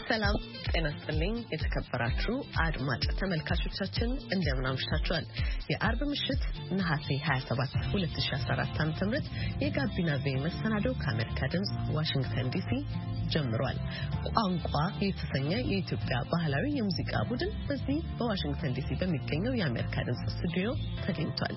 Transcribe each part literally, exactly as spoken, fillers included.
ሰላም ጤና ይስጥልኝ የተከበራችሁ አድማጭ ተመልካቾቻችን እንደምን አምሽታችኋል። የአርብ ምሽት ነሐሴ ሃያ ሰባት ሁለት ሺህ አስራ አራት ዓ.ም የጋቢና ቬ መሰናዶ ከአሜሪካ ድምጽ ዋሽንግተን ዲሲ ጀምሯል። ቋንቋ የተሰኘ የኢትዮጵያ ባህላዊ የሙዚቃ ቡድን በዚህ በዋሽንግተን ዲሲ በሚገኘው የአሜሪካ ድምጽ ስቱዲዮ ተገኝቷል።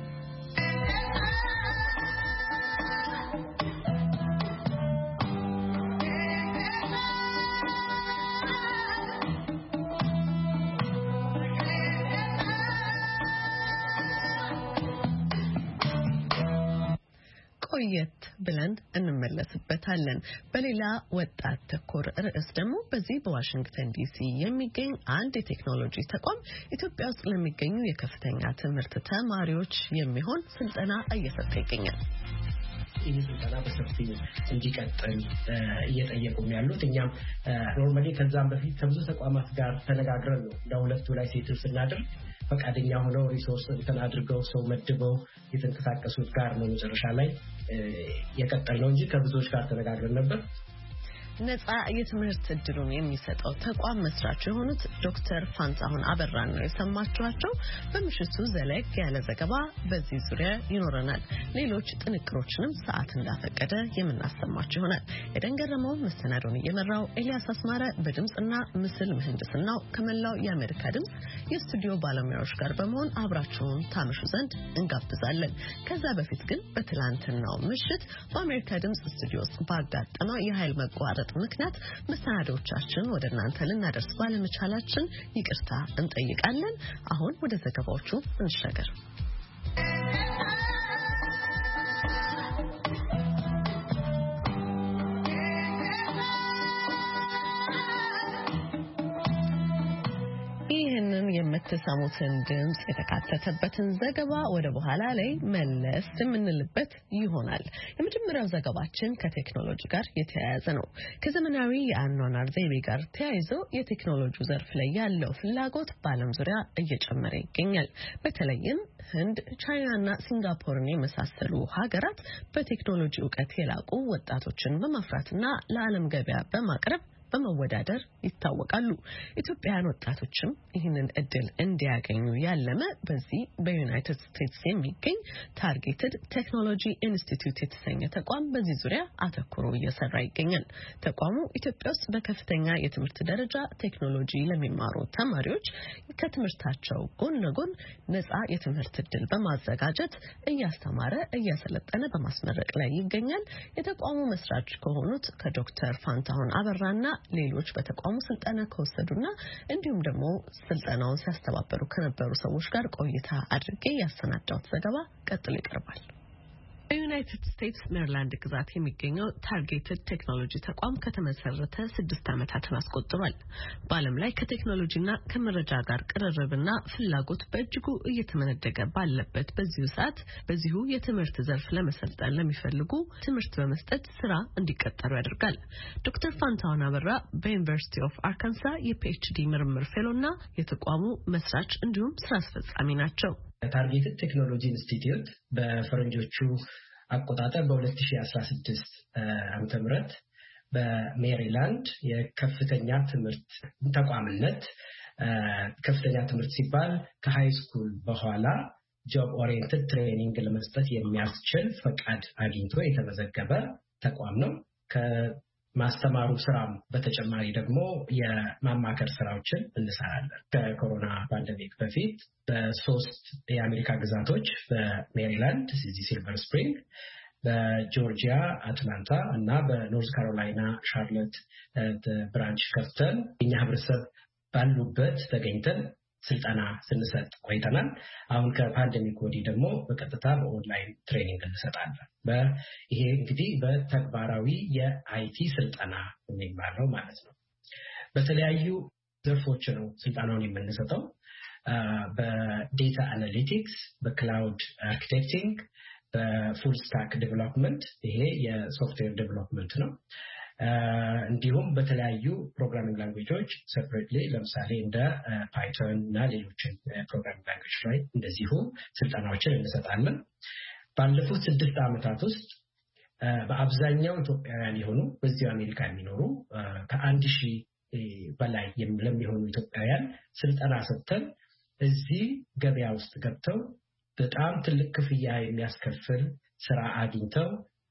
ቆየት ብለን እንመለስበታለን። በሌላ ወጣት ተኮር ርዕስ ደግሞ በዚህ በዋሽንግተን ዲሲ የሚገኝ አንድ የቴክኖሎጂ ተቋም ኢትዮጵያ ውስጥ ለሚገኙ የከፍተኛ ትምህርት ተማሪዎች የሚሆን ስልጠና እየሰጠ ይገኛል። ይህ ስልጠና በሰፊው እንዲቀጥል እየጠየቁም ያሉት እኛም ኖርማሊ ከዛም በፊት ከብዙ ተቋማት ጋር ተነጋግረን ነው ለሁለቱ ላይ ሴትል ስናደርግ ፈቃደኛ ሆነው ሪሶርስ እንትን አድርገው ሰው መድበው የተንቀሳቀሱት ጋር ነው መጨረሻ ላይ የቀጠልነው እንጂ ከብዙዎች ጋር ተነጋግረን ነበር። ነፃ የትምህርት እድሉን የሚሰጠው ተቋም መስራች የሆኑት ዶክተር ፋንታሁን አበራን ነው የሰማችኋቸው። በምሽቱ ዘለግ ያለ ዘገባ በዚህ ዙሪያ ይኖረናል። ሌሎች ጥንቅሮችንም ሰዓት እንዳፈቀደ የምናሰማችሁ ይሆናል። የደንገረመው መሰናዶን እየመራው ኤልያስ አስማረ በድምጽና ምስል ምህንድስናው ከመላው የአሜሪካ ድምጽ የስቱዲዮ ባለሙያዎች ጋር በመሆን አብራችሁን ታምሹ ዘንድ እንጋብዛለን። ከዛ በፊት ግን በትላንትናው ምሽት በአሜሪካ ድምጽ ስቱዲዮ ውስጥ ባጋጠመው የኃይል መቋረጥ ምክንያት መሰናዶቻችን ወደ እናንተ ልናደርስ ባለመቻላችን ይቅርታ እንጠይቃለን። አሁን ወደ ዘገባዎቹ እንሸጋገር። የምትሰሙትን ድምጽ የተካተተበትን ዘገባ ወደ በኋላ ላይ መለስ የምንልበት ይሆናል። የመጀመሪያው ዘገባችን ከቴክኖሎጂ ጋር የተያያዘ ነው። ከዘመናዊ የአኗኗር ዘይቤ ጋር ተያይዞ የቴክኖሎጂ ዘርፍ ላይ ያለው ፍላጎት በዓለም ዙሪያ እየጨመረ ይገኛል። በተለይም ህንድ፣ ቻይናና ሲንጋፖርን የመሳሰሉ ሀገራት በቴክኖሎጂ ዕውቀት የላቁ ወጣቶችን በማፍራትና ለዓለም ገበያ በማቅረብ በመወዳደር ይታወቃሉ። ኢትዮጵያውያን ወጣቶችም ይህንን እድል እንዲያገኙ ያለመ በዚህ በዩናይትድ ስቴትስ የሚገኝ ታርጌትድ ቴክኖሎጂ ኢንስቲትዩት የተሰኘ ተቋም በዚህ ዙሪያ አተኩሮ እየሰራ ይገኛል። ተቋሙ ኢትዮጵያ ውስጥ በከፍተኛ የትምህርት ደረጃ ቴክኖሎጂ ለሚማሩ ተማሪዎች ከትምህርታቸው ጎን ለጎን ነፃ የትምህርት እድል በማዘጋጀት እያስተማረ እያሰለጠነ በማስመረቅ ላይ ይገኛል። የተቋሙ መስራች ከሆኑት ከዶክተር ፋንታሁን አበራና ሌሎች በተቋሙ ስልጠና ከወሰዱና እንዲሁም ደግሞ ስልጠናውን ሲያስተባበሩ ከነበሩ ሰዎች ጋር ቆይታ አድርጌ ያሰናዳሁት ዘገባ ቀጥሎ ይቀርባል። በዩናይትድ ስቴትስ ሜሪላንድ ግዛት የሚገኘው ታርጌትድ ቴክኖሎጂ ተቋም ከተመሰረተ ስድስት ዓመታትን አስቆጥሯል። በዓለም ላይ ከቴክኖሎጂና ከመረጃ ጋር ቅርርብና ፍላጎት በእጅጉ እየተመነደገ ባለበት በዚሁ ሰዓት በዚሁ የትምህርት ዘርፍ ለመሰልጠን ለሚፈልጉ ትምህርት በመስጠት ስራ እንዲቀጠሩ ያደርጋል። ዶክተር ፋንታሁን አበራ በዩኒቨርሲቲ ኦፍ አርካንሳ የፒኤችዲ ምርምር ፌሎና የተቋሙ መስራች እንዲሁም ስራ አስፈጻሚ ናቸው። ታርጌትድ ቴክኖሎጂ ኢንስቲትዩት በፈረንጆቹ አቆጣጠር በ2016 ዓመተ ምህረት በሜሪላንድ የከፍተኛ ትምህርት ተቋምነት ከፍተኛ ትምህርት ሲባል ከሃይ ስኩል በኋላ ጆብ ኦሪየንትድ ትሬኒንግ ለመስጠት የሚያስችል ፈቃድ አግኝቶ የተመዘገበ ተቋም ነው። ማስተማሩ ስራም በተጨማሪ ደግሞ የማማከር ስራዎችን እንሰራለን። ከኮሮና ፓንደሚክ በፊት በሶስት የአሜሪካ ግዛቶች በሜሪላንድ ሲልቨር ስፕሪንግ፣ በጆርጂያ አትላንታ እና በኖርዝ ካሮላይና ሻርሎት ብራንች ከፍተን የኛ ህብረተሰብ ባሉበት ተገኝተን ስልጠና ስንሰጥ ቆይተናል። አሁን ከፓንደሚክ ወዲህ ደግሞ በቀጥታ በኦንላይን ትሬኒንግ እንሰጣለን። በይሄ እንግዲህ በተግባራዊ የአይቲ ስልጠና የሚባለው ማለት ነው። በተለያዩ ዘርፎች ነው ስልጠናውን የምንሰጠው። በዴታ አናሊቲክስ፣ በክላውድ አርኪቴክቲንግ፣ በፉል ስታክ ዴቨሎፕመንት ይሄ የሶፍትዌር ዴቨሎፕመንት ነው። እንዲሁም በተለያዩ ፕሮግራሚንግ ላንጉዌጆች ሴፐሬትሊ ለምሳሌ እንደ ፓይተን እና ሌሎችን ፕሮግራሚንግ ላንጉዌጆች ላይ እንደዚሁ ስልጠናዎችን እንሰጣለን። ባለፉት ስድስት ዓመታት ውስጥ በአብዛኛው ኢትዮጵያውያን የሆኑ በዚህ አሜሪካ የሚኖሩ ከአንድ ሺህ በላይ ለሚሆኑ ኢትዮጵያውያን ስልጠና ሰጥተን እዚህ ገበያ ውስጥ ገብተው በጣም ትልቅ ክፍያ የሚያስከፍል ስራ አግኝተው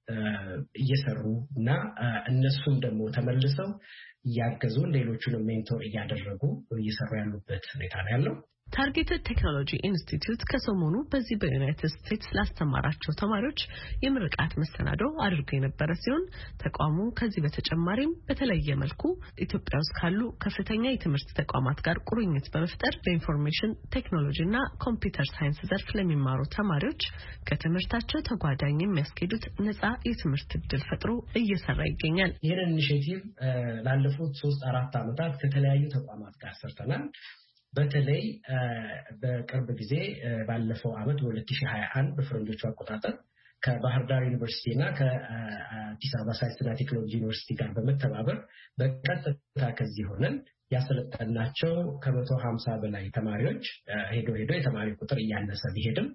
እየሰሩና እነሱም ደግሞ ተመልሰው ያገዙ ሌሎቹንም ሜንቶር እያደረጉ እየሰሩ ያሉበት ሁኔታ ነው ያለው። ታርጌትድ ቴክኖሎጂ ኢንስቲትዩት ከሰሞኑ በዚህ በዩናይትድ ስቴትስ ላስተማራቸው ተማሪዎች የምርቃት መሰናዶ አድርጎ የነበረ ሲሆን ተቋሙ ከዚህ በተጨማሪም በተለየ መልኩ ኢትዮጵያ ውስጥ ካሉ ከፍተኛ የትምህርት ተቋማት ጋር ቁርኝት በመፍጠር በኢንፎርሜሽን ቴክኖሎጂና ኮምፒውተር ሳይንስ ዘርፍ ለሚማሩ ተማሪዎች ከትምህርታቸው ተጓዳኝ የሚያስኬዱት ነፃ የትምህርት ዕድል ፈጥሮ እየሰራ ይገኛል። ይህን ኢኒሼቲቭ ላለፉት ሶስት አራት ዓመታት ከተለያዩ ተቋማት ጋር ሰርተናል። በተለይ በቅርብ ጊዜ ባለፈው አመት በ2021 በፈረንጆቹ አቆጣጠር ከባህር ዳር ዩኒቨርሲቲ እና ከአዲስ አበባ ሳይንስና ቴክኖሎጂ ዩኒቨርሲቲ ጋር በመተባበር በቀጥታ ከዚህ ሆነን ያሰለጠናቸው ከመቶ ሀምሳ በላይ ተማሪዎች ሄዶ ሄዶ የተማሪ ቁጥር እያነሰ ቢሄድም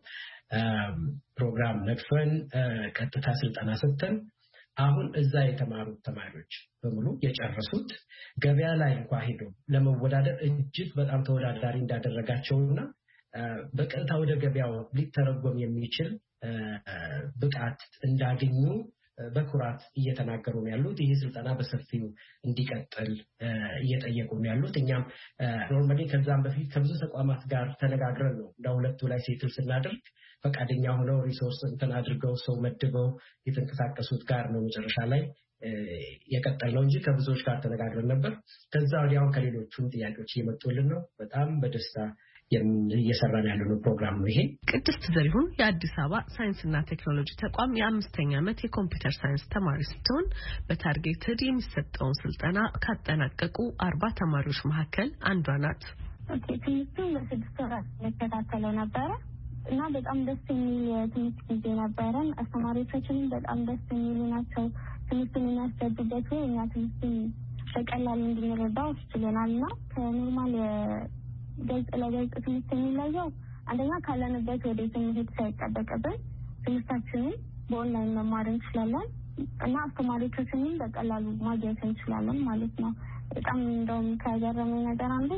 ፕሮግራም ነድፈን ቀጥታ ስልጠና ሰጥተን አሁን እዛ የተማሩት ተማሪዎች በሙሉ የጨረሱት ገበያ ላይ እንኳን ሄዶ ለመወዳደር እጅግ በጣም ተወዳዳሪ እንዳደረጋቸውና በቀጥታ ወደ ገበያው ሊተረጎም የሚችል ብቃት እንዳገኙ በኩራት እየተናገሩ ነው ያሉት። ይሄ ስልጠና በሰፊው እንዲቀጥል እየጠየቁ ነው ያሉት። እኛም ኖርማሊ ከዛም በፊት ከብዙ ተቋማት ጋር ተነጋግረን ነው ለሁለቱ ላይ ሴትል ስናደርግ ፈቃደኛ ሆነው ሪሶርስ እንትን አድርገው ሰው መድበው የተንቀሳቀሱት ጋር ነው መጨረሻ ላይ የቀጠልነው እንጂ ከብዙዎች ጋር ተነጋግረን ነበር። ከዛ ወዲያው ከሌሎቹም ጥያቄዎች እየመጡልን ነው። በጣም በደስታ እየሰራን ያለነው ፕሮግራም ነው ይሄ። ቅድስት ዘሪሁን የአዲስ አበባ ሳይንስና ቴክኖሎጂ ተቋም የአምስተኛ ዓመት የኮምፒውተር ሳይንስ ተማሪ ስትሆን በታርጌትድ የሚሰጠውን ስልጠና ካጠናቀቁ አርባ ተማሪዎች መካከል አንዷ ናት። ኦኬ ትምህርቱ ለስድስት ወራት መከታተለው ነበረ እና በጣም ደስ የሚል የትምህርት ጊዜ ነበረን። አስተማሪዎቻችንም በጣም ደስ የሚሉ ናቸው። ትምህርቱን የሚያስረዱበት ወይ እኛ ትምህርቱን በቀላሉ እንድንረዳው አስችለናልና ከኖርማል ገጽ ለገጽ ትምህርት የሚለየው አንደኛ ካለንበት ወደ ትምህርት ሳይጠበቅብን ትምህርታችንን በኦንላይን መማር እንችላለን እና አስተማሪዎቻችንን በቀላሉ ማግኘት እንችላለን ማለት ነው። በጣም እንደውም ከገረመኝ ነገር አንዱ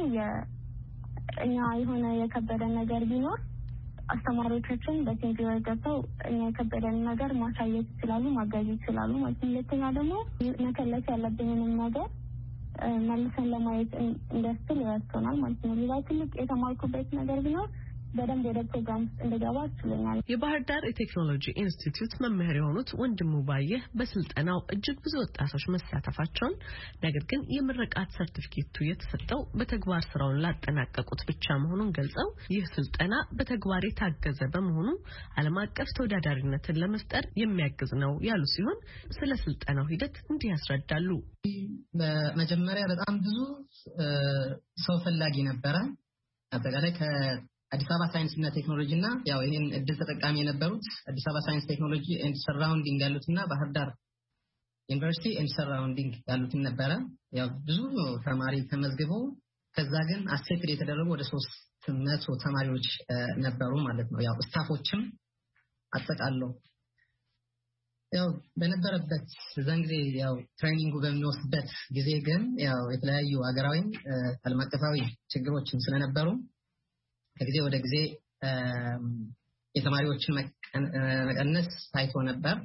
እኛ የሆነ የከበደን ነገር ቢኖር አስተማሪዎቻችን በቴንኪው ገብተው እኛ የከበደን ነገር ማሳየት ይችላሉ፣ ማገዝ ይችላሉ ማለት ነው። ሁለተኛ ደግሞ መከለስ ያለብንን ነገር መልሰን ለማየት እንደስል ያስተናል ማለት ነው። ሌላ ትልቅ የተማርኩበት ነገር ቢኖር በደንብ ወደ ፕሮግራም ውስጥ እንደገባ አስችሎኛል። የባህር ዳር የቴክኖሎጂ ኢንስቲትዩት መምህር የሆኑት ወንድሙ ባየ በስልጠናው እጅግ ብዙ ወጣቶች መሳተፋቸውን ነገር ግን የምረቃት ሰርቲፊኬቱ የተሰጠው በተግባር ስራውን ላጠናቀቁት ብቻ መሆኑን ገልጸው ይህ ስልጠና በተግባር የታገዘ በመሆኑ ዓለም አቀፍ ተወዳዳሪነትን ለመፍጠር የሚያግዝ ነው ያሉ ሲሆን ስለ ስልጠናው ሂደት እንዲህ ያስረዳሉ። በመጀመሪያ በጣም ብዙ ሰው ፈላጊ ነበረ። አጠቃላይ ከ አዲስ አበባ ሳይንስና ቴክኖሎጂና ያው ይሄን እድል ተጠቃሚ የነበሩት አዲስ አበባ ሳይንስ ቴክኖሎጂ ኤንድ ሰራውንዲንግ ያሉትና ባህር ዳር ዩኒቨርሲቲ ኤንድ ሰራውንዲንግ ያሉት ነበረ። ያው ብዙ ተማሪ ተመዝግቦ ከዛ ግን አክሴፕት የተደረጉ ወደ ሶስት መቶ ተማሪዎች ነበሩ ማለት ነው። ያው ስታፎችም አጠቃለው ያው በነበረበት ዘንግሬ ያው ትሬኒንጉ በሚወስድበት ጊዜ ግን ያው የተለያዩ ሀገራዊ ዓለም አቀፋዊ ችግሮችን ስለነበሩ ከጊዜ ወደ ጊዜ የተማሪዎችን መቀነስ ታይቶ ነበር።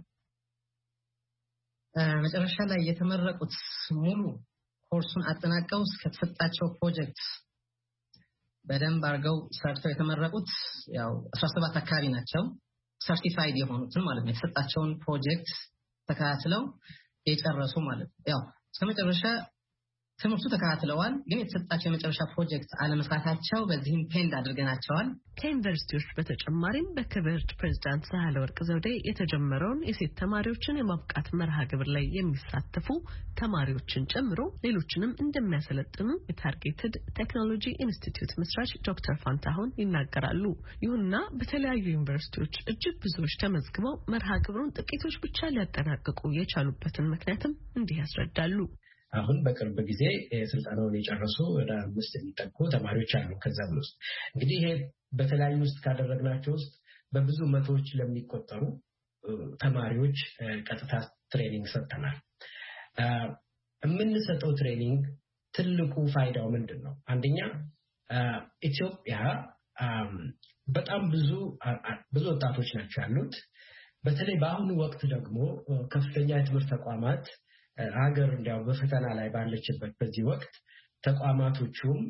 መጨረሻ ላይ የተመረቁት ሙሉ ኮርሱን አጠናቀው ከተሰጣቸው ፕሮጀክት በደንብ አድርገው ሰርተው የተመረቁት ያው አስራ ሰባት አካባቢ ናቸው። ሰርቲፋይድ የሆኑትን ማለት ነው። የተሰጣቸውን ፕሮጀክት ተከታትለው የጨረሱ ማለት ነው። ያው እስከመጨረሻ ትምህርቱ ተከታትለዋል፣ ግን የተሰጣቸው የመጨረሻ ፕሮጀክት አለመስራታቸው በዚህም ፔንድ አድርገናቸዋል። ከዩኒቨርሲቲዎች በተጨማሪም በክብርት ፕሬዝዳንት ሳህለወርቅ ዘውዴ የተጀመረውን የሴት ተማሪዎችን የማብቃት መርሃ ግብር ላይ የሚሳተፉ ተማሪዎችን ጨምሮ ሌሎችንም እንደሚያሰለጥኑ የታርጌትድ ቴክኖሎጂ ኢንስቲትዩት መስራች ዶክተር ፋንታሁን ይናገራሉ። ይሁንና በተለያዩ ዩኒቨርሲቲዎች እጅግ ብዙዎች ተመዝግበው መርሃ ግብሩን ጥቂቶች ብቻ ሊያጠናቅቁ የቻሉበትን ምክንያትም እንዲህ ያስረዳሉ። አሁን በቅርብ ጊዜ ስልጠናውን የጨረሱ ወደ አምስት የሚጠጉ ተማሪዎች አሉ። ከዛም ውስጥ እንግዲህ ይሄ በተለያዩ ውስጥ ካደረግናቸው ውስጥ በብዙ መቶዎች ለሚቆጠሩ ተማሪዎች ቀጥታ ትሬኒንግ ሰጥተናል። የምንሰጠው ትሬኒንግ ትልቁ ፋይዳው ምንድነው? አንደኛ ኢትዮጵያ በጣም ብዙ ብዙ ወጣቶች ናቸው ያሉት። በተለይ በአሁኑ ወቅት ደግሞ ከፍተኛ የትምህርት ተቋማት ሀገር እንዲያው በፈተና ላይ ባለችበት በዚህ ወቅት ተቋማቶቹም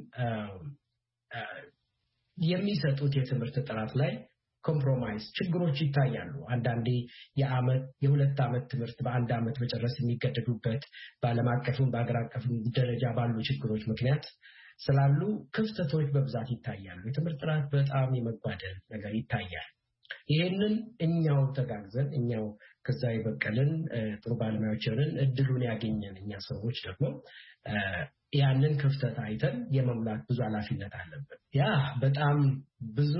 የሚሰጡት የትምህርት ጥራት ላይ ኮምፕሮማይዝ ችግሮች ይታያሉ። አንዳንዴ የአመት የሁለት አመት ትምህርት በአንድ አመት መጨረስ የሚገደዱበት በዓለም አቀፍም በአገር አቀፍም ደረጃ ባሉ ችግሮች ምክንያት ስላሉ ክፍተቶች በብዛት ይታያሉ። የትምህርት ጥራት በጣም የመጓደል ነገር ይታያል። ይሄንን እኛው ተጋግዘን እኛው ከዛ ይበቀልን ጥሩ ባለሙያዎችን እድሉን ያገኘን እኛ ሰዎች ደግሞ ያንን ክፍተት አይተን የመሙላት ብዙ ኃላፊነት አለብን። ያ በጣም ብዙ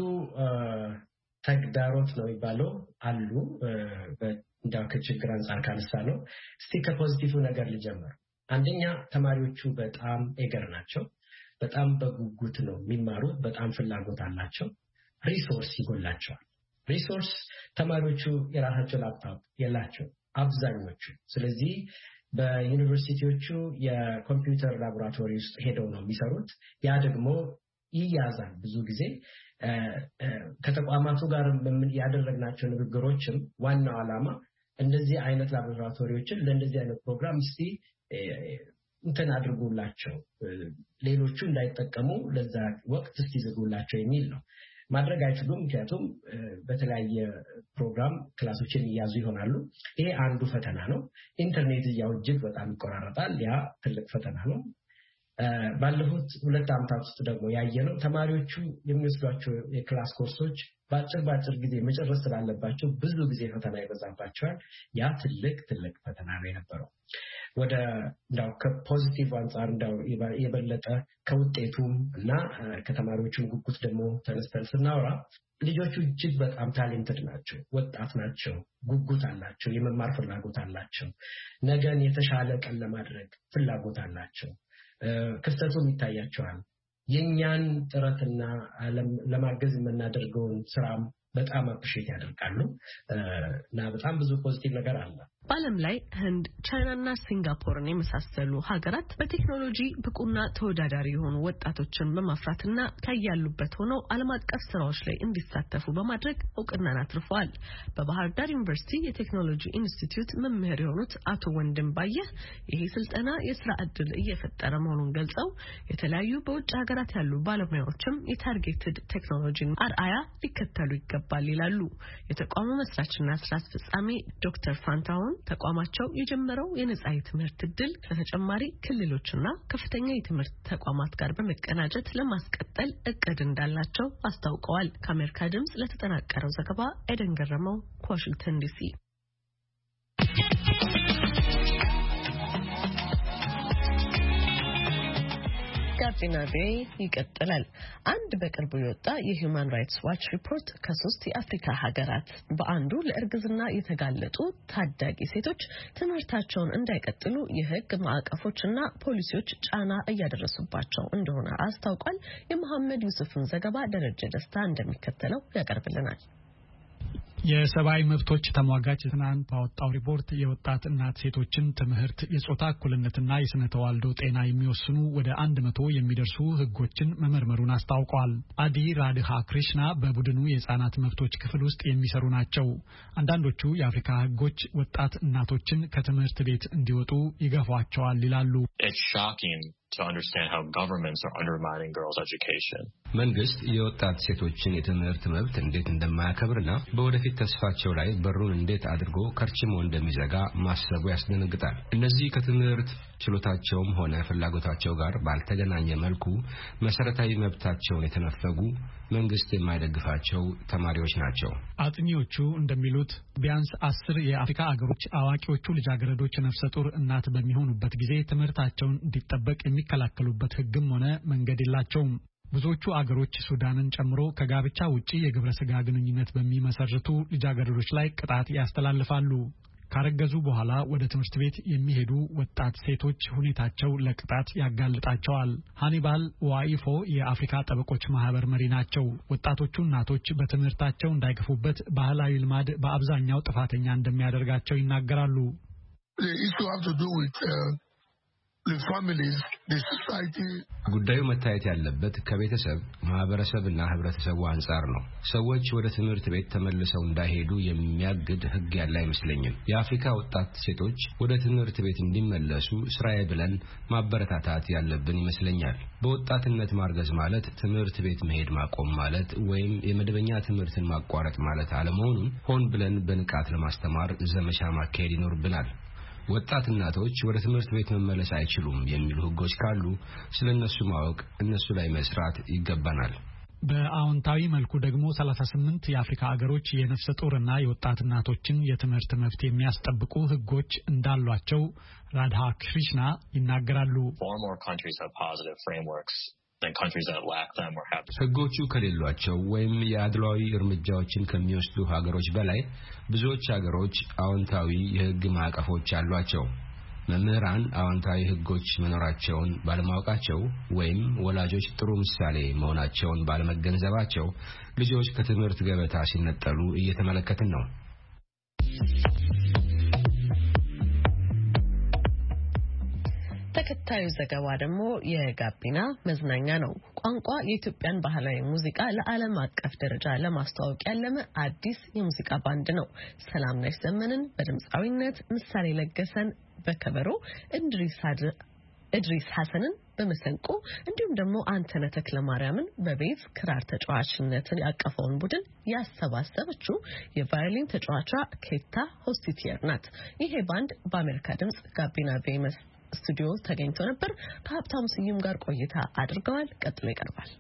ተግዳሮት ነው ይባለው አሉ እንዳው ከችግር አንፃር ካነሳነው እስቲ ከፖዚቲቭ ነገር ልጀምር። አንደኛ ተማሪዎቹ በጣም ኤገር ናቸው። በጣም በጉጉት ነው የሚማሩት። በጣም ፍላጎት አላቸው። ሪሶርስ ይጎላቸዋል። ሪሶርስ ተማሪዎቹ የራሳቸው ላፕቶፕ የላቸው አብዛኞቹ። ስለዚህ በዩኒቨርሲቲዎቹ የኮምፒውተር ላቦራቶሪ ውስጥ ሄደው ነው የሚሰሩት። ያ ደግሞ ይያዛል ብዙ ጊዜ ከተቋማቱ ጋር ያደረግናቸው ንግግሮችም ዋናው ዓላማ እንደዚህ አይነት ላቦራቶሪዎችን ለእንደዚህ አይነት ፕሮግራም እስቲ እንትን አድርጉላቸው ሌሎቹ እንዳይጠቀሙ ለዛ ወቅት እስቲ ዝጉላቸው የሚል ነው። ማድረግ አይችሉም ምክንያቱም በተለያየ ፕሮግራም ክላሶችን ይያዙ ይሆናሉ። ይሄ አንዱ ፈተና ነው። ኢንተርኔት ያው እጅግ በጣም ይቆራረጣል። ያ ትልቅ ፈተና ነው። ባለፉት ሁለት ዓመታት ውስጥ ደግሞ ያየነው ተማሪዎቹ የሚወስዷቸው የክላስ ኮርሶች በአጭር በአጭር ጊዜ መጨረስ ስላለባቸው ብዙ ጊዜ ፈተና ይበዛባቸዋል። ያ ትልቅ ትልቅ ፈተና ነው የነበረው። ወደ እንዳው ከፖዚቲቭ አንፃር እንዳው የበለጠ ከውጤቱም እና ከተማሪዎቹም ጉጉት ደግሞ ተነስተን ስናወራ ልጆቹ እጅግ በጣም ታሌንትድ ናቸው። ወጣት ናቸው። ጉጉት አላቸው። የመማር ፍላጎት አላቸው። ነገን የተሻለ ቀን ለማድረግ ፍላጎት አላቸው። ክፍተቱም ይታያቸዋል። የኛን ጥረትና ለማገዝ የምናደርገውን ስራም በጣም አፕሪሼት ያደርጋሉ እና በጣም ብዙ ፖዚቲቭ ነገር አለ። በዓለም ላይ ህንድ፣ ቻይናና ሲንጋፖርን የመሳሰሉ ሀገራት በቴክኖሎጂ ብቁና ተወዳዳሪ የሆኑ ወጣቶችን በማፍራትና ከያሉበት ሆነው ዓለም አቀፍ ስራዎች ላይ እንዲሳተፉ በማድረግ እውቅናን አትርፈዋል። በባህር ዳር ዩኒቨርሲቲ የቴክኖሎጂ ኢንስቲትዩት መምህር የሆኑት አቶ ወንድም ባየህ ይሄ ስልጠና የስራ ዕድል እየፈጠረ መሆኑን ገልጸው የተለያዩ በውጭ ሀገራት ያሉ ባለሙያዎችም የታርጌትድ ቴክኖሎጂን አርአያ ሊከተሉ ይገባል ይላሉ። የተቋሙ መስራችና ስራ አስፈጻሚ ዶክተር ፋንታሁን ተቋማቸው የጀመረው የነጻ የትምህርት ዕድል ከተጨማሪ ክልሎችና ከፍተኛ የትምህርት ተቋማት ጋር በመቀናጀት ለማስቀጠል እቅድ እንዳላቸው አስታውቀዋል። ከአሜሪካ ድምጽ ለተጠናቀረው ዘገባ ኤደን ገረመው ከዋሽንግተን ዲሲ። ጋቢና ቪኦኤ ይቀጥላል። አንድ በቅርቡ የወጣ የሂውማን ራይትስ ዋች ሪፖርት ከሶስት የአፍሪካ ሀገራት በአንዱ ለእርግዝና የተጋለጡ ታዳጊ ሴቶች ትምህርታቸውን እንዳይቀጥሉ የሕግ ማዕቀፎችና ፖሊሲዎች ጫና እያደረሱባቸው እንደሆነ አስታውቋል። የመሐመድ ዩሱፍን ዘገባ ደረጀ ደስታ እንደሚከተለው ያቀርብልናል። የሰብአዊ መብቶች ተሟጋች ትናንት ባወጣው ሪፖርት የወጣት እናት ሴቶችን ትምህርት፣ የጾታ እኩልነትና የስነ ተዋልዶ ጤና የሚወስኑ ወደ አንድ መቶ የሚደርሱ ህጎችን መመርመሩን አስታውቋል። አዲ ራድሃ ክሪሽና በቡድኑ የህፃናት መብቶች ክፍል ውስጥ የሚሰሩ ናቸው። አንዳንዶቹ የአፍሪካ ህጎች ወጣት እናቶችን ከትምህርት ቤት እንዲወጡ ይገፏቸዋል ይላሉ። to understand how governments are undermining girls' education. መንግስት የወጣት ሴቶችን የትምህርት መብት እንዴት እንደማያከብርና በወደፊት ተስፋቸው ላይ በሩን እንዴት አድርጎ ከርችሞ እንደሚዘጋ ማሰቡ ያስደነግጣል። እነዚህ ከትምህርት ችሎታቸውም ሆነ ፍላጎታቸው ጋር ባልተገናኘ መልኩ መሰረታዊ መብታቸውን የተነፈጉ መንግስት የማይደግፋቸው ተማሪዎች ናቸው። አጥኚዎቹ እንደሚሉት ቢያንስ አስር የአፍሪካ አገሮች አዋቂዎቹ ልጃገረዶች ነፍሰ ጡር እናት በሚሆኑበት ጊዜ ትምህርታቸውን እንዲጠበቅ የሚከላከሉበት ህግም ሆነ መንገድ የላቸውም። ብዙዎቹ አገሮች ሱዳንን ጨምሮ ከጋብቻ ውጪ የግብረ ስጋ ግንኙነት በሚመሰርቱ ልጃገረዶች ላይ ቅጣት ያስተላልፋሉ። ካረገዙ በኋላ ወደ ትምህርት ቤት የሚሄዱ ወጣት ሴቶች ሁኔታቸው ለቅጣት ያጋልጣቸዋል። ሃኒባል ዋይፎ የአፍሪካ ጠበቆች ማህበር መሪ ናቸው። ወጣቶቹ እናቶች በትምህርታቸው እንዳይገፉበት ባህላዊ ልማድ በአብዛኛው ጥፋተኛ እንደሚያደርጋቸው ይናገራሉ። the families, the society. ጉዳዩ መታየት ያለበት ከቤተሰብ ማህበረሰብና ህብረተሰቡ አንፃር ነው። ሰዎች ወደ ትምህርት ቤት ተመልሰው እንዳይሄዱ የሚያግድ ህግ ያለ አይመስለኝም። የአፍሪካ ወጣት ሴቶች ወደ ትምህርት ቤት እንዲመለሱ ስራዬ ብለን ማበረታታት ያለብን ይመስለኛል። በወጣትነት ማርገዝ ማለት ትምህርት ቤት መሄድ ማቆም ማለት ወይም የመደበኛ ትምህርትን ማቋረጥ ማለት አለመሆኑን ሆን ብለን በንቃት ለማስተማር ዘመቻ ማካሄድ ይኖርብናል። ወጣት እናቶች ወደ ትምህርት ቤት መመለስ አይችሉም የሚሉ ህጎች ካሉ ስለነሱ ማወቅ እነሱ ላይ መስራት ይገባናል። በአዎንታዊ መልኩ ደግሞ ሰላሳ ስምንት የአፍሪካ ሀገሮች የነፍሰ ጡርና የወጣት እናቶችን የትምህርት መብት የሚያስጠብቁ ህጎች እንዳሏቸው ራድሃ ክሪሽና ይናገራሉ። than countries that lack them or have ህጎቹ ከሌሏቸው ወይም የአድሏዊ እርምጃዎችን ከሚወስዱ ሀገሮች በላይ ብዙዎች ሀገሮች አዎንታዊ የህግ ማዕቀፎች አሏቸው። መምህራን አዎንታዊ ህጎች መኖራቸውን ባለማወቃቸው ወይም ወላጆች ጥሩ ምሳሌ መሆናቸውን ባለመገንዘባቸው ልጆች ከትምህርት ገበታ ሲነጠሉ እየተመለከትን ነው። ተከታዩ ዘገባ ደግሞ የጋቢና መዝናኛ ነው። ቋንቋ የኢትዮጵያን ባህላዊ ሙዚቃ ለዓለም አቀፍ ደረጃ ለማስተዋወቅ ያለመ አዲስ የሙዚቃ ባንድ ነው። ሰላምነሽ ዘመንን በድምጻዊነት፣ ምሳሌ ለገሰን በከበሮ፣ እንድሪስ ሐሰንን በመሰንቆ እንዲሁም ደግሞ አንተነህ ተክለማርያምን በቤዝ ክራር ተጫዋችነትን ያቀፈውን ቡድን ያሰባሰበችው የቫዮሊን ተጫዋቿ ኬታ ሆስቲቲየር ናት። ይሄ ባንድ በአሜሪካ ድምጽ ጋቢና ቬመስ ስቱዲዮ ተገኝቶ ነበር። ከሀብታሙ ስዩም ጋር ቆይታ አድርገዋል። ቀጥሎ ይቀርባል።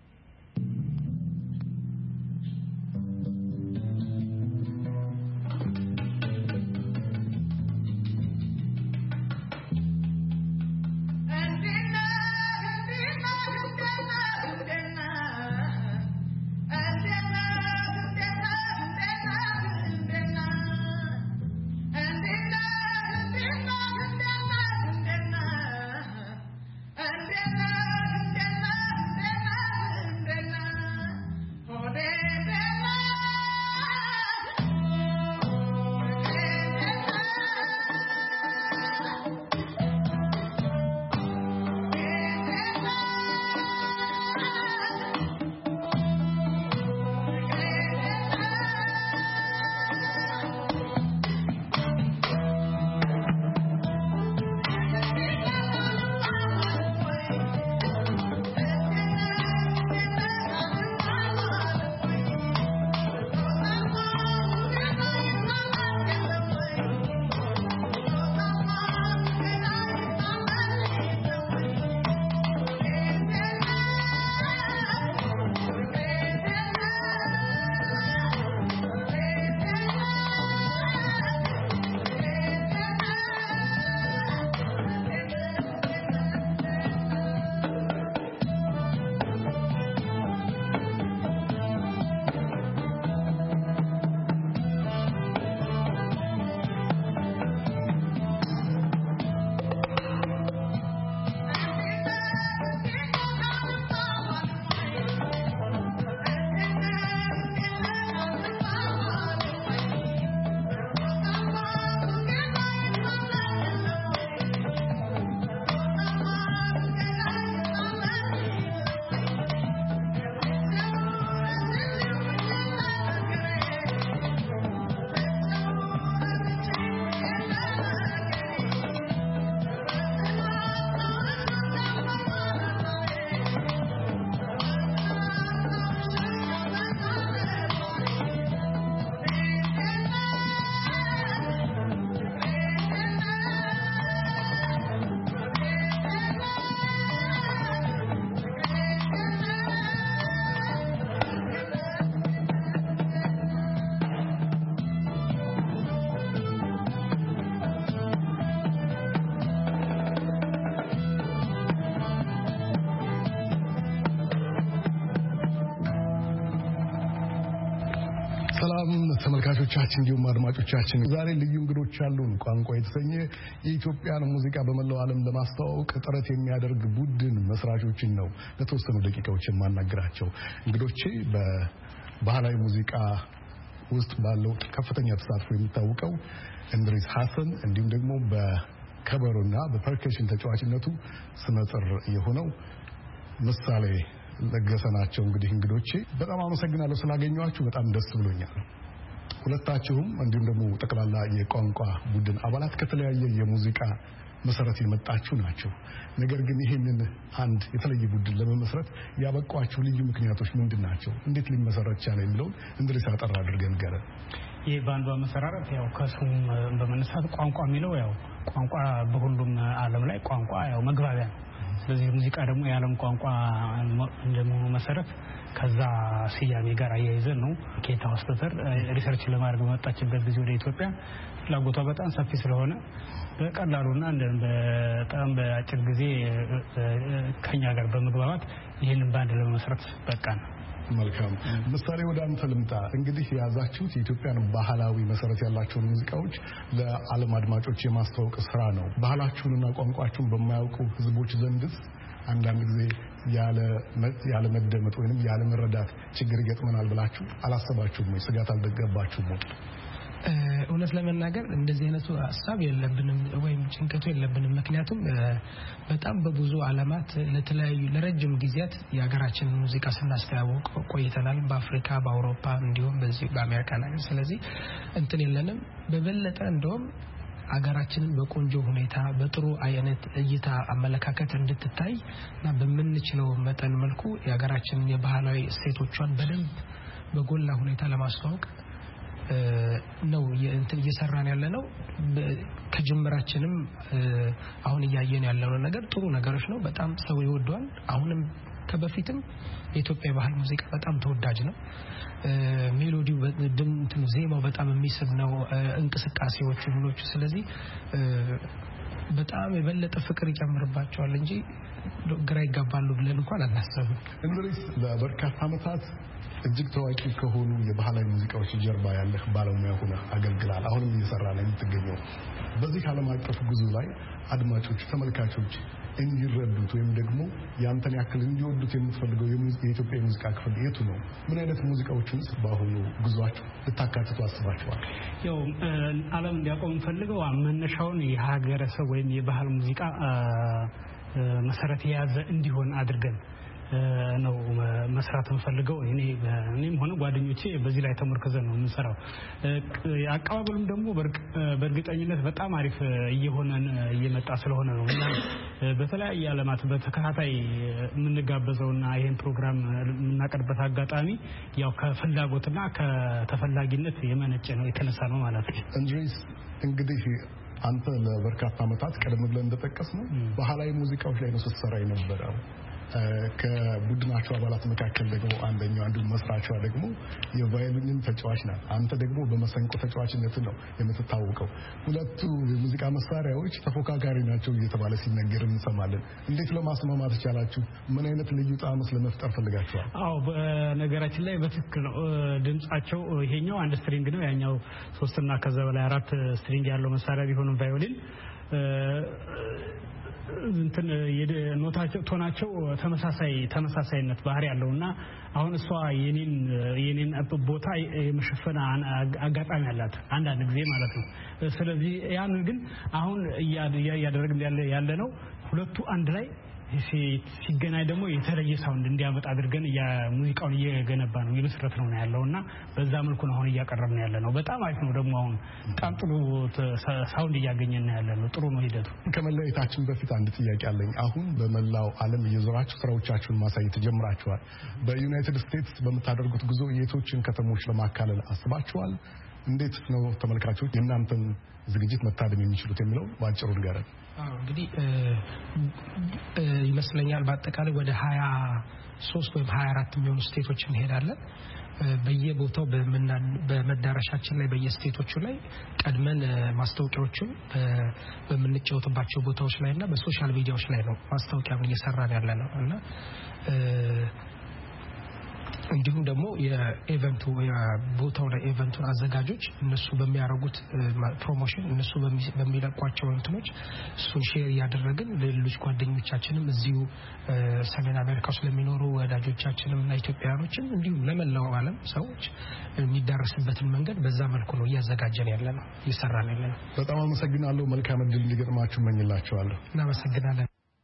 ሰላም ተመልካቾቻችን እንዲሁም አድማጮቻችን ዛሬ ልዩ እንግዶች አሉን። ቋንቋ የተሰኘ የኢትዮጵያን ሙዚቃ በመላው ዓለም ለማስተዋወቅ ጥረት የሚያደርግ ቡድን መስራቾችን ነው ለተወሰኑ ደቂቃዎች የማናገራቸው። እንግዶቼ በባህላዊ ሙዚቃ ውስጥ ባለው ከፍተኛ ተሳትፎ የሚታወቀው እንድሪስ ሐሰን እንዲሁም ደግሞ በከበሮና በፐርከሽን ተጫዋችነቱ ስመጥር የሆነው ምሳሌ ለገሰ ናቸው። እንግዲህ እንግዶቼ በጣም አመሰግናለሁ ስላገኘኋችሁ፣ በጣም ደስ ብሎኛል። ሁለታችሁም እንዲሁም ደግሞ ጠቅላላ የቋንቋ ቡድን አባላት ከተለያየ የሙዚቃ መሰረት የመጣችሁ ናቸው። ነገር ግን ይሄንን አንድ የተለየ ቡድን ለመመስረት ያበቋችሁ ልዩ ምክንያቶች ምንድን ናቸው? እንዴት ሊመሰረት ቻለ የሚለውን እንድሪስ አጠር አድርገን ንገረን። ይህ ባንዱ መሰራረት ያው ከስሙ በመነሳት ቋንቋ የሚለው ያው ቋንቋ በሁሉም ዓለም ላይ ቋንቋ ያው መግባቢያ ነው። ስለዚህ ሙዚቃ ደግሞ የዓለም ቋንቋ እንደመሆኑ መሰረት ከዛ ስያሜ ጋር አያይዘን ነው ኬታ ሆስፒታል ሪሰርች ለማድረግ በመጣችበት ጊዜ ወደ ኢትዮጵያ ፍላጎቷ በጣም ሰፊ ስለሆነ በቀላሉና በጣም በአጭር ጊዜ ከኛ ጋር በመግባባት ይህንን ባንድ ለመመስረት በቃን። መልካም ምሳሌ ወደ አንተ ልምጣ። እንግዲህ የያዛችሁት የኢትዮጵያን ባህላዊ መሰረት ያላቸውን ሙዚቃዎች ለዓለም አድማጮች የማስተዋወቅ ስራ ነው። ባህላችሁንና ቋንቋችሁን በማያውቁ ህዝቦች ዘንድስ አንዳንድ ጊዜ ያለ ያለ መደመጥ ወይንም ያለ መረዳት ችግር ይገጥመናል ብላችሁ አላሰባችሁም ወይ? ስጋት አልደገባችሁም ወይ? እውነት ለመናገር እንደዚህ አይነቱ ሀሳብ የለብንም ወይም ጭንቀቱ የለብንም። ምክንያቱም በጣም በብዙ ዓለማት ለተለያዩ ለረጅም ጊዜያት የሀገራችንን ሙዚቃ ስናስተዋውቅ ቆይተናል። በአፍሪካ፣ በአውሮፓ እንዲሁም በዚህ በአሜሪካ ነገር። ስለዚህ እንትን የለንም። በበለጠ እንደውም አገራችንን በቆንጆ ሁኔታ በጥሩ አይነት እይታ አመለካከት እንድትታይ እና በምንችለው መጠን መልኩ የሀገራችንን የባህላዊ እሴቶቿን በደንብ በጎላ ሁኔታ ለማስተዋወቅ ነው እንትን እየሰራን ያለነው። ከጅምራችንም አሁን እያየን ያለው ነገር ጥሩ ነገሮች ነው። በጣም ሰው ይወደዋል። አሁንም ከበፊትም የኢትዮጵያ ባህል ሙዚቃ በጣም ተወዳጅ ነው። ሜሎዲው እንትን ዜማው በጣም የሚስብ ነው። እንቅስቃሴዎቹ ሁሉቹ ስለዚህ በጣም የበለጠ ፍቅር ይጨምርባቸዋል እንጂ ግራ ይጋባሉ ብለን እንኳን አናስብም። እንግዲህ ለበርካታ ዓመታት እጅግ ታዋቂ ከሆኑ የባህላዊ ሙዚቃዎች ጀርባ ያለህ ባለሙያ ሆነ አገልግላል። አሁንም እየሰራ ነው የምትገኘው። በዚህ ዓለም አቀፍ ጉዞ ላይ አድማጮች፣ ተመልካቾች እንዲረዱት ወይም ደግሞ ያንተን ያክል እንዲወዱት የምትፈልገው የኢትዮጵያ የሙዚቃ ክፍል የቱ ነው? ምን አይነት ሙዚቃዎችን በአሁኑ ጉዟችሁ ልታካትቱ አስባችኋል? ያው ዓለም እንዲያውቀው የምፈልገው መነሻውን የሀገረሰብ ወይም የባህል ሙዚቃ መሰረት የያዘ እንዲሆን አድርገን ነው መስራት የምፈልገው። እኔ እኔም ሆነ ጓደኞቼ በዚህ ላይ ተመርክዘን ነው የምንሰራው። አቀባበሉም ደግሞ በእርግጠኝነት በጣም አሪፍ እየሆነን እየመጣ ስለሆነ ነው እና በተለያየ ዓለማት በተከታታይ የምንጋበዘውና ይሄን ፕሮግራም የምናቀርበት አጋጣሚ ያው ከፍላጎትና ከተፈላጊነት የመነጨ ነው የተነሳ ነው ማለት ነው። እንድሪስ እንግዲህ አንተ ለበርካታ ዓመታት ቀደም ብለን እንደጠቀስነው ባህላዊ ሙዚቃዎች ላይ ነው ስትሰራ የነበረው። ከቡድናቸው አባላት መካከል ደግሞ አንደኛው አንዱ መስራቿ ደግሞ የቫዮሊን ተጫዋች ናት። አንተ ደግሞ በመሰንቆ ተጫዋችነት ነው የምትታወቀው። ሁለቱ የሙዚቃ መሳሪያዎች ተፎካካሪ ናቸው እየተባለ ሲነገር እንሰማለን። እንዴት ለማስማማት ቻላችሁ? ምን አይነት ልዩ ጣዕም ለመፍጠር ፈልጋችኋል? አዎ በነገራችን ላይ በትክክል ነው። ድምጻቸው ይሄኛው አንድ ስትሪንግ ነው፣ ያኛው ሶስትና ከዛ በላይ አራት ስትሪንግ ያለው መሳሪያ ቢሆንም ቫዮሊን እንትን የኖታቸው ቶናቸው ተመሳሳይ ተመሳሳይነት ባህሪ ያለውና አሁን እሷ የኔን የኔን ቦታ የመሸፈን አጋጣሚ አላት አንዳንድ ጊዜ ማለት ነው። ስለዚህ ያን ግን አሁን እያደረግን ያለ ያለ ነው ሁለቱ አንድ ላይ ሲገናኝ ደግሞ የተለየ ሳውንድ እንዲያመጣ አድርገን የሙዚቃውን እየገነባ ነው እየመሰረት ነው ያለውና በዛ መልኩ ነው አሁን እያቀረብን ያለ ነው። በጣም አሪፍ ነው። ደግሞ አሁን በጣም ጥሩ ሳውንድ እያገኘን ያለ ነው። ጥሩ ነው ሂደቱ። ከመለየታችን በፊት አንድ ጥያቄ አለኝ። አሁን በመላው ዓለም እየዞራችሁ ስራዎቻችሁን ማሳየት ጀምራችኋል። በዩናይትድ ስቴትስ በምታደርጉት ጉዞ የቶችን ከተሞች ለማካለል አስባችኋል? እንዴት ነው ተመልካቾች የእናንተን ዝግጅት መታደም የሚችሉት የሚለው ባጭሩ ንገረን። አዎ እንግዲህ ይመስለኛል በአጠቃላይ ወደ ሀያ ሶስት ወይም ሀያ አራት የሚሆኑ ስቴቶች እንሄዳለን። በየቦታው በመዳረሻችን ላይ በየስቴቶቹ ላይ ቀድመን ማስታወቂያዎችን በምንጫወትባቸው ቦታዎች ላይና በሶሻል ሚዲያዎች ላይ ነው ማስታወቂያውን እየሰራን ያለ ነው እና እንዲሁም ደግሞ የኢቨንቱ የቦታው ላይ ኢቨንቱን አዘጋጆች እነሱ በሚያደርጉት ፕሮሞሽን እነሱ በሚለቋቸው እንትኖች እሱን ሼር ያደረግን ለሌሎች ጓደኞቻችንም እዚሁ ሰሜን አሜሪካ ውስጥ ለሚኖሩ ወዳጆቻችንም እና ኢትዮጵያውያኖችም እንዲሁም ለመላው ዓለም ሰዎች የሚዳረስበትን መንገድ በዛ መልኩ ነው እያዘጋጀን ያለነው እየሰራን ያለነው። በጣም አመሰግናለሁ። መልካም እድል እንዲገጥማችሁ እመኝላችኋለሁ። እናመሰግናለን።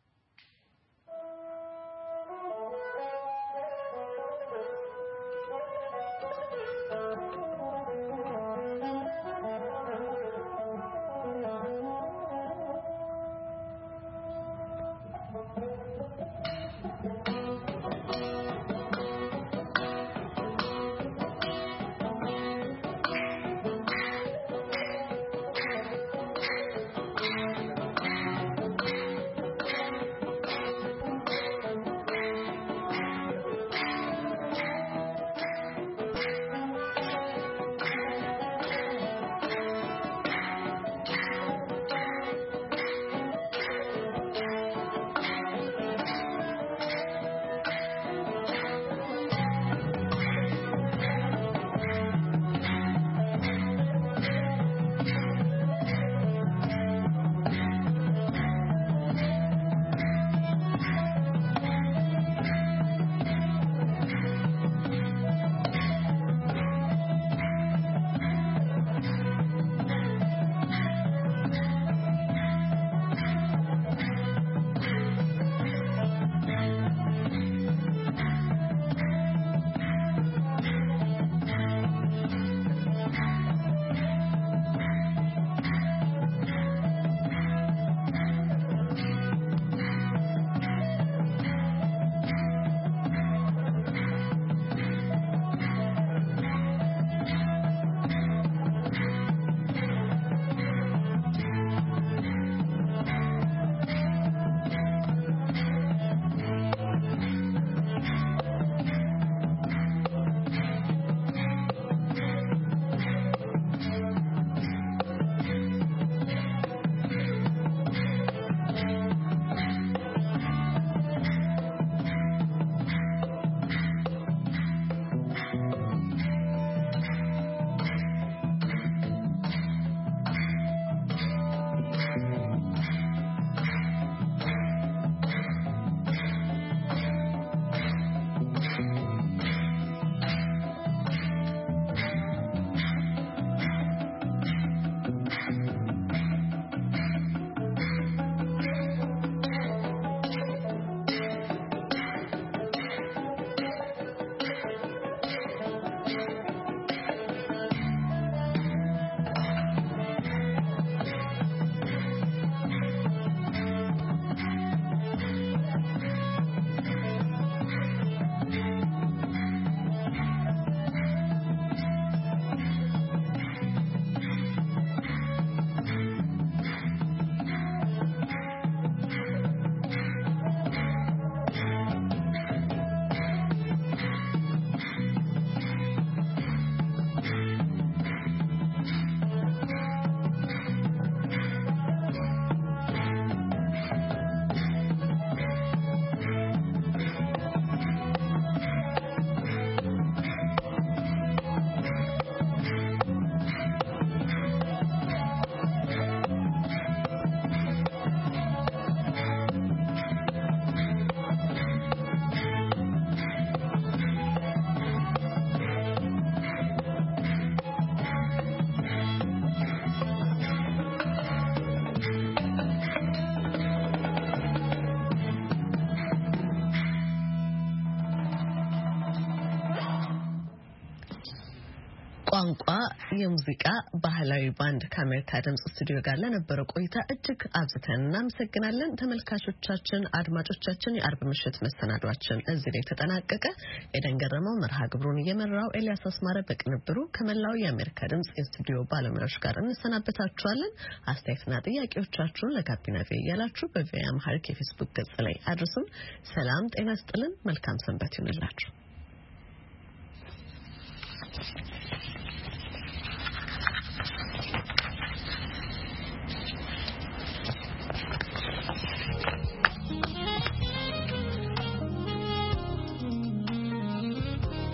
ቋንቋ የሙዚቃ ባህላዊ ባንድ ከአሜሪካ ድምጽ ስቱዲዮ ጋር ለነበረው ቆይታ እጅግ አብዝተን እናመሰግናለን። ተመልካቾቻችን፣ አድማጮቻችን የአርብ ምሽት መሰናዷችን እዚህ ላይ ተጠናቀቀ። ኤደን ገረመው መርሃ ግብሩን እየመራው፣ ኤልያስ አስማረ በቅንብሩ ከመላው የአሜሪካ ድምጽ የስቱዲዮ ባለሙያዎች ጋር እንሰናበታችኋለን። አስተያየትና ጥያቄዎቻችሁን ለጋቢና ቪ ያላችሁ በቪ አምሃሪክ የፌስቡክ ገጽ ላይ አድርሱን። ሰላም ጤና ይስጥልን። መልካም ሰንበት ይሁንላችሁ።